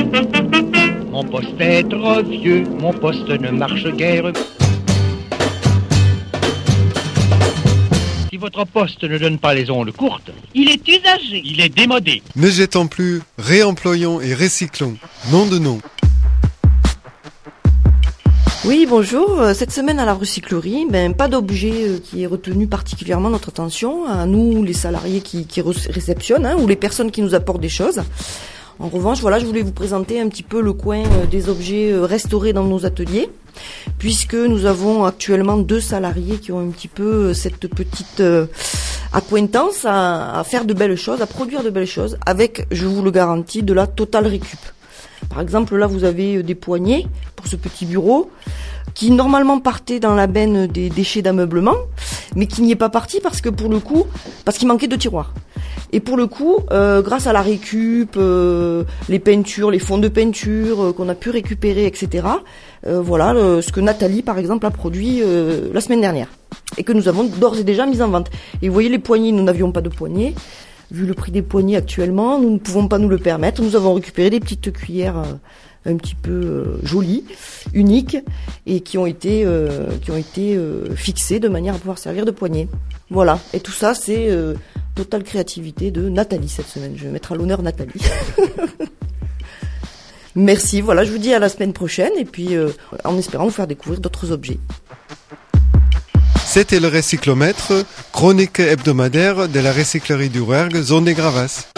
Mon poste est trop vieux, mon poste ne marche guère. Si votre poste ne donne pas les ondes courtes, Il est usagé. il est démodé. Ne jetons plus, réemployons et recyclons. Nom de nom. Oui, bonjour. Cette semaine à la recyclerie, pas d'objet qui ait retenu particulièrement notre attention, à nous, les salariés qui réceptionnent, ou les personnes qui nous apportent des choses. En revanche, voilà, je voulais vous présenter un petit peu le coin des objets restaurés dans nos ateliers, puisque nous avons actuellement 2 salariés qui ont un petit peu cette petite accointance à faire de belles choses, à produire de belles choses, avec, je vous le garantis, de la totale récup. Par exemple, là, vous avez des poignées pour ce petit bureau qui normalement partaient dans la benne des déchets d'ameublement, mais qui n'y est pas parti parce qu'il manquait de tiroirs. Et pour le coup, grâce à la récup, les peintures, les fonds de peinture qu'on a pu récupérer, etc. Voilà ce que Nathalie, par exemple, a produit la semaine dernière et que nous avons d'ores et déjà mis en vente. Et vous voyez, les poignées, nous n'avions pas de poignées. Vu le prix des poignées actuellement, nous ne pouvons pas nous le permettre. Nous avons récupéré des petites cuillères un petit peu jolies, uniques, et qui ont été fixées de manière à pouvoir servir de poignée. Voilà. Et tout ça, c'est totale créativité de Nathalie cette semaine. Je vais mettre à l'honneur Nathalie. Merci. Voilà, je vous dis à la semaine prochaine, et puis en espérant vous faire découvrir d'autres objets. C'était le Recyclomètre, chronique hebdomadaire de la recyclerie du Rouergue, zone des Gravas.